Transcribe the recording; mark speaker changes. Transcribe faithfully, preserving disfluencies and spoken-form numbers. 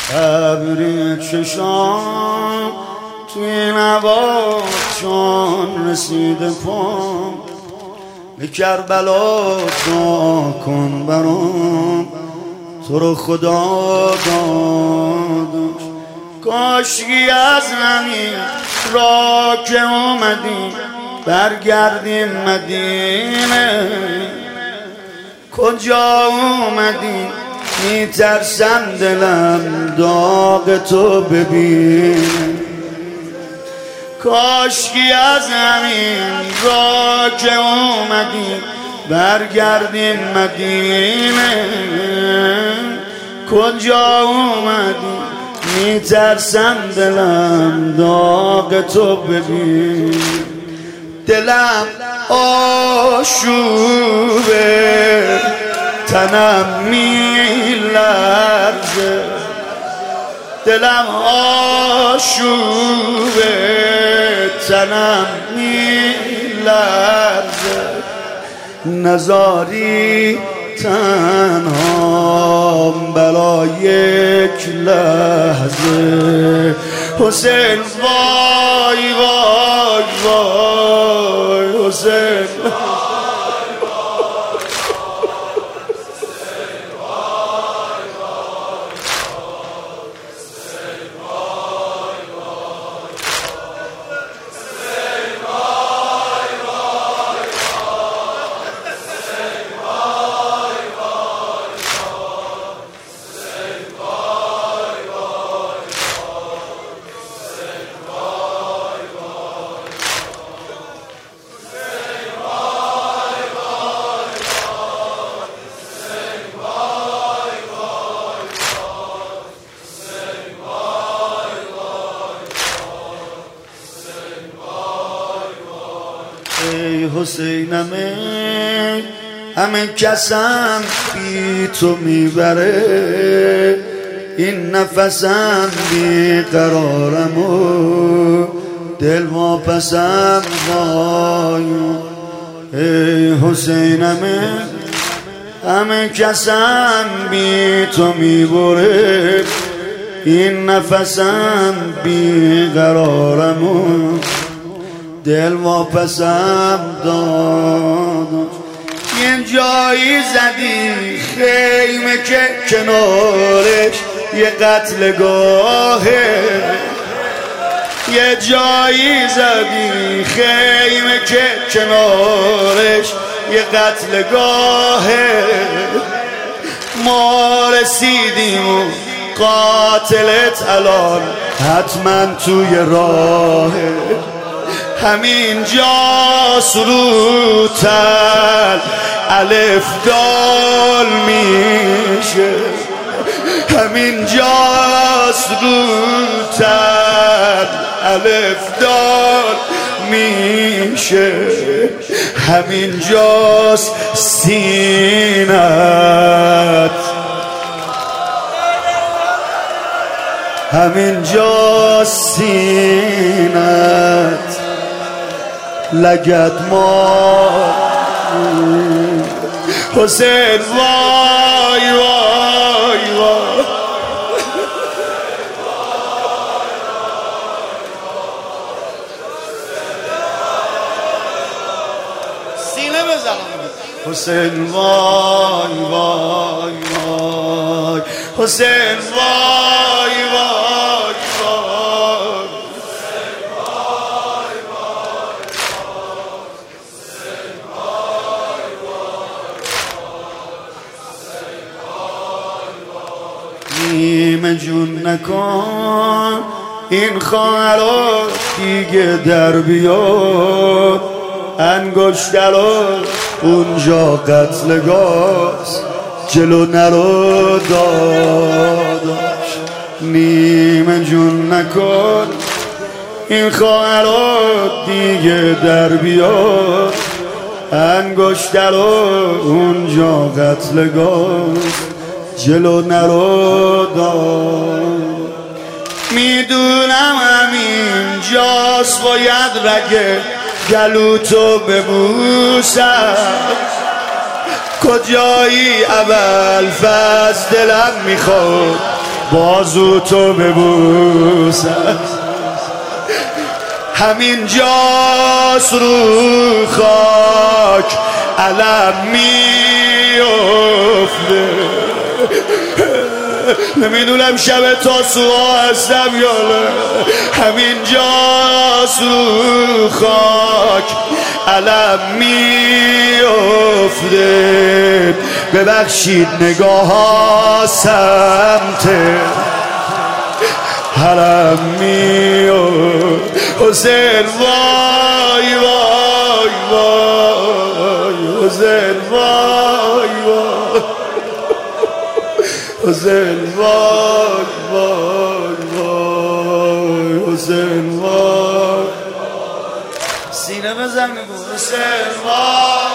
Speaker 1: ابری چشام توی نوار چون رسیده پام به کربلا دعا کن برام تو رو خدا داداش. کاشکی از همین را که اومدیم برگردیم مدینه. کجا اومدیم میترسم دلم داغ تو ببینه. کاشکی از همین را که اومدیم برگردیم مدینه. کجا اومدیم میترسم دلم داغ تو ببین. دلم آشوبه تنم میلرزه. دلم آشوبه تنم میلرزه. نزاری تنهام بلا یک لحظه. حسین وای وای وای حسین ای حسینمه همه کسم بی تو میبره. این نفسم بی قرارم و دل واپسم وای. ای حسینمه همه کسم بی تو میبره. این نفسم بی قرارم و دل واپسم داد. یه جایی زدی خیمه که کنارش یه قتلگاهه. یه جایی زدی خیمه که کنارش یه قتلگاهه. ما رسیدیم و قاتلت الان حتما توی راهه. همین جا سروتل الف دال میشه. همین جا سروتل الف دال میشه. همین جاست سینت. همین جاست سینت لگد ما. حسین وای وای وای سینه بزنم. حسین وای وای وای حسین وای وای وای نیمه جون نکن این خواهرا دیگه در بیاد. انگشترا اونجا قتلگاهست جلو نرو داداش. نیمه جون نکن این خواهرا دیگه در بیاد. انگشترا اونجا قتلگاهست جلو نرو داد. میدونم همین جاست باید رگه گلوتو ببوسم. کجایی اول فصل دلم میخواد بازو تو ببوسم، همین جاست رو خاک علم میفته. نمیدونم شب تاسوعا هستم یا نه، همین جاست رو خاک علم میفته. ببخشید نگاه ها سمت حرم میفته. حسین وای وای وای، حسین وای وای، حسین وای وای وای، حسین وای. سینه بزن بگو حسین وای.